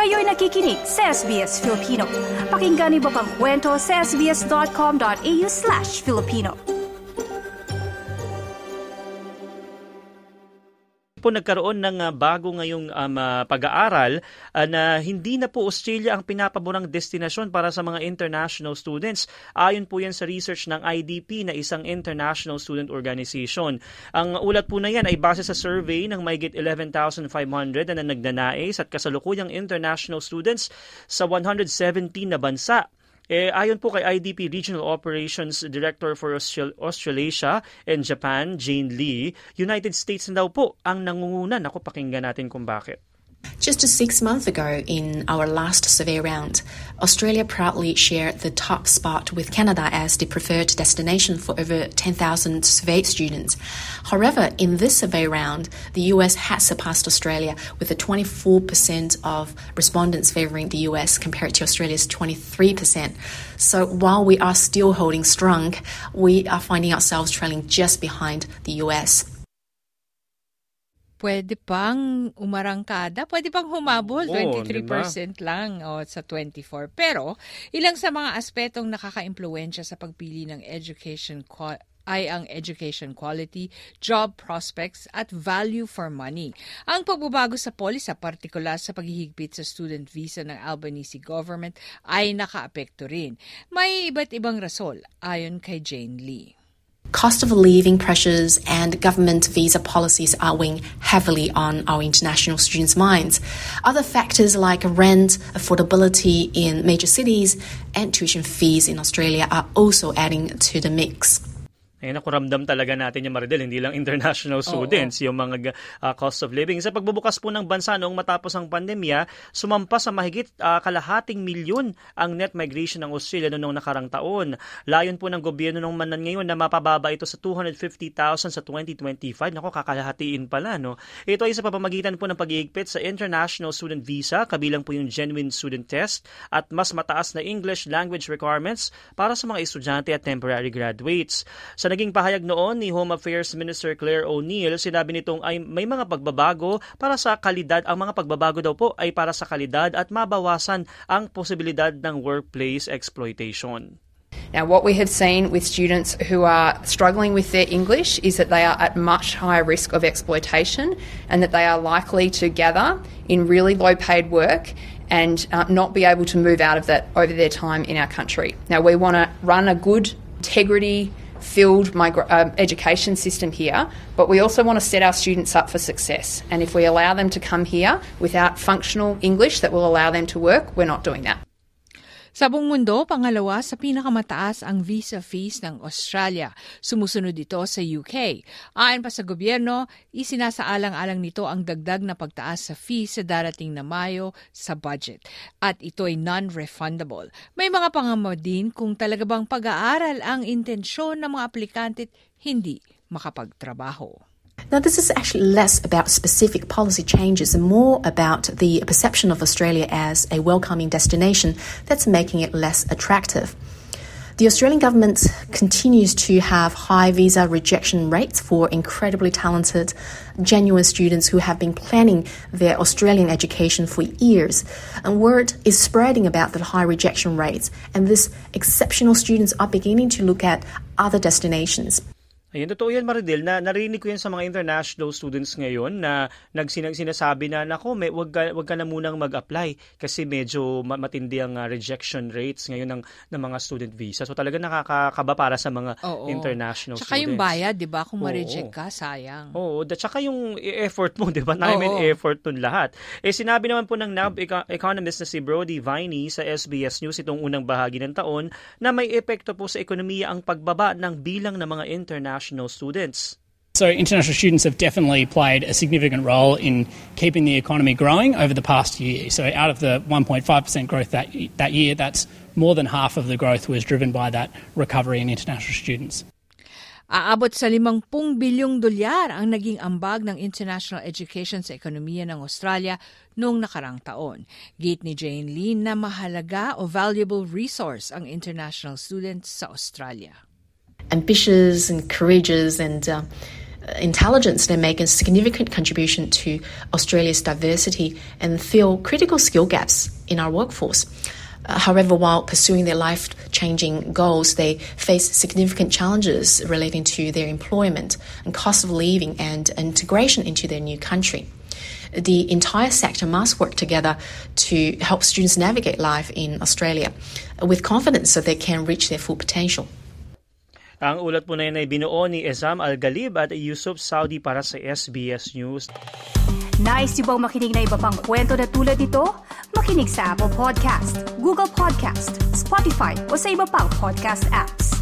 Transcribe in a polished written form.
Kayo'y nakikinig sa SBS Filipino. Pakinggan niyo pa ang kwento sa sbs.com.au/Filipino. Po nagkaroon ng bago ngayong pag-aaral na hindi na po Australia ang pinapaborang destinasyon para sa mga international students. Ayon po yan sa research ng IDP na isang international student organization. Ang ulat po na yan ay base sa survey ng mahigit 11,500 na nagnanais at kasalukuyang international students sa 117 na bansa. Ayon po kay IDP Regional Operations Director for Australasia and Japan, Jane Lee, United States na daw po ang nangunguna. Naku, pakinggan natin kung bakit. Just 6 months ago, in our last survey round, Australia proudly shared the top spot with Canada as the preferred destination for over 10,000 surveyed students. However, in this survey round, the US has surpassed Australia with a 24% of respondents favouring the US compared to Australia's 23%. So while we are still holding strong, we are finding ourselves trailing just behind the US. Pwede pang umarangkada, pwede pang humabol, 23% diba? lang sa 24. Pero ilang sa mga aspetong nakaka-impluwensya sa pagpili ng education ay ang education quality, job prospects at value for money. Ang pagbabago sa policy, partikular sa paghihigpit sa student visa ng Albanese government ay nakaapekto rin. May iba't ibang rasol ayon kay Jane Lee. Cost of living pressures and government visa policies are weighing heavily on our international students' minds. Other factors like rent, affordability in major cities, and tuition fees in Australia are also adding to the mix. Ayun, nakuramdam talaga natin yung Maridel, hindi lang international students, yung mga cost of living. Sa pagbubukas po ng bansa noong matapos ang pandemya, sumampa sa mahigit kalahating milyon ang net migration ng Australia noong nakarang taon. Layon po ng gobyerno ng manan ngayon na mapababa ito sa 250,000 sa 2025. Naku, kakalahatiin pala, no? Ito ay sa pamamagitan po ng pag-iigpit sa international student visa, kabilang po yung genuine student test at mas mataas na English language requirements para sa mga estudyante at temporary graduates. Sa naging pahayag noon ni Home Affairs Minister Claire O'Neill, sinabi nitong ay may mga pagbabago para sa kalidad. Ang mga pagbabago daw po ay para sa kalidad at mabawasan ang posibilidad ng workplace exploitation. Now, what we have seen with students who are struggling with their English is that they are at much higher risk of exploitation and that they are likely to gather in really low-paid work and not be able to move out of that over their time in our country. Now, we want to run a good, integrity-filled education system here, but we also want to set our students up for success. And if we allow them to come here without functional English that will allow them to work, we're not doing that. Sa buong mundo, pangalawa sa pinakamataas ang visa fees ng Australia. Sumusunod ito sa UK. Ayon pa sa gobyerno, isinasaalang-alang nito ang dagdag na pagtaas sa fees sa darating na Mayo sa budget. At ito ay non-refundable. May mga pangamba din kung talaga bang pag-aaral ang intensyon ng mga aplikante at hindi makapagtrabaho. Now, this is actually less about specific policy changes and more about the perception of Australia as a welcoming destination that's making it less attractive. The Australian government continues to have high visa rejection rates for incredibly talented, genuine students who have been planning their Australian education for years. And word is spreading about the high rejection rates, and these exceptional students are beginning to look at other destinations. Ayun, totoo yan, Maridel, na narinig ko yan sa mga international students ngayon na sinasabi na, nako, wag ka na munang mag-apply kasi medyo matindi ang rejection rates ngayon ng mga student visa. So talaga nakakakaba para sa mga international students. Tsaka yung bayad, di ba? Kung ma-reject ka, sayang. Oo, tsaka yung effort mo, di ba? Time and effort nun lahat. Sinabi naman po ng NAB economist na si Brody Viney sa SBS News itong unang bahagi ng taon na may epekto po sa ekonomiya ang pagbaba ng bilang ng mga international students. So international students have definitely played a significant role in keeping the economy growing over the past year. So out of the 1.5% growth that year, that's more than half of the growth was driven by that recovery in international students. Aabot sa 50 bilyong dolyar ang naging ambag ng international education sa ekonomiya ng Australia noong nakarang taon. Gate ni Jane Lee na mahalaga o valuable resource ang international students sa Australia. Ambitious and courageous and intelligence, they make a significant contribution to Australia's diversity and fill critical skill gaps in our workforce. However, while pursuing their life-changing goals, they face significant challenges relating to their employment and cost of living and integration into their new country. The entire sector must work together to help students navigate life in Australia with confidence so they can reach their full potential. Ang ulat po na yun ay binuo ni Ezam Al-Galib at Yusuf Saudi para sa SBS News. Nice yung bang makinig na iba pang kwento na tulad ito? Makinig sa Apple Podcast, Google Podcast, Spotify o sa iba pang podcast apps.